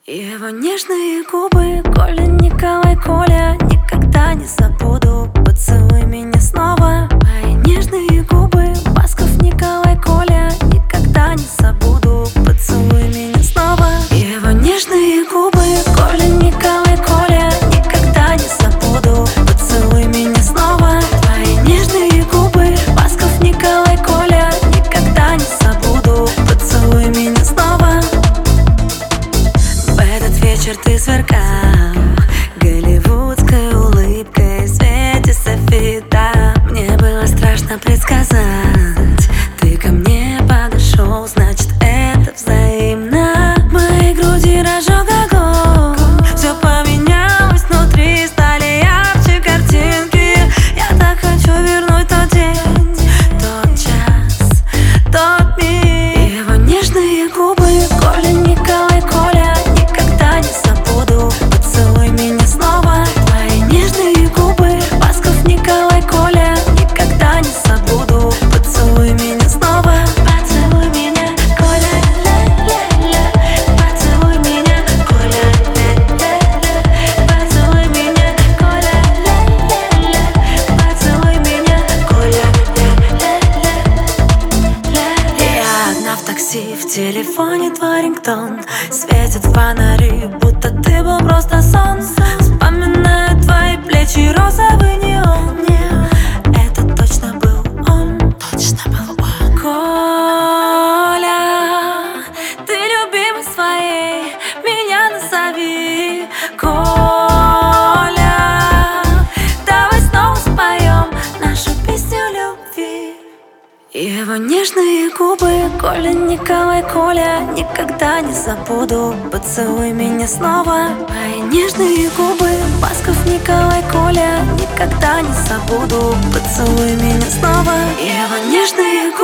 Его нежные губы, Коля, Николай, Коля, никогда не забуду. Поцелуй меня снова. Мои нежные губы, Басков, Николай, Коля, никогда не забуду. Поцелуй меня снова. Его нежные губы, Коля, Николай, Коля, никогда не забуду. Поцелуй меня снова. Твои нежные губы, Басков, Николай, Коля, никогда не забуду. Поцелуй меня снова. В этот вечер ты сверкал голливудской улыбкой в свете софита. Мне было страшно предсказать, ты ко мне подошел, значит это взаимно. В моей груди разжег огонь, все поменялось внутри, стали ярче картинки. Я так хочу вернуть тот день, тот час, тот миг. Его нежные губы, Коля, Николай, Коля, никогда не забуду. Поцелуй меня снова. Твои нежные губы, Басков, Николай, Коля, никогда не забуду. Поцелуй меня снова. Поцелуй меня, Коля, ля-ля-ля. Поцелуй меня, Коля, ля-ля-ля. Поцелуй меня, Коля, ля-ля-ля. Поцелуй меня, Коля, ля-ля-ля. Я одна в такси, в телефоне твой рингтон. Светят фонари, будто ты был просто сон. Вспоминаю твои плечи, розовый неон. Это точно был он, точно был он. Коля, ты любимый своей, меня назови. Коля, давай снова споем нашу песню любви. Его нежные губы, Коля, Николай, Коля, никогда не забуду. Поцелуй меня снова. Мои нежные губы, Басков, Николай, Коля, никогда не забуду. Поцелуй меня снова. Его нежные губы.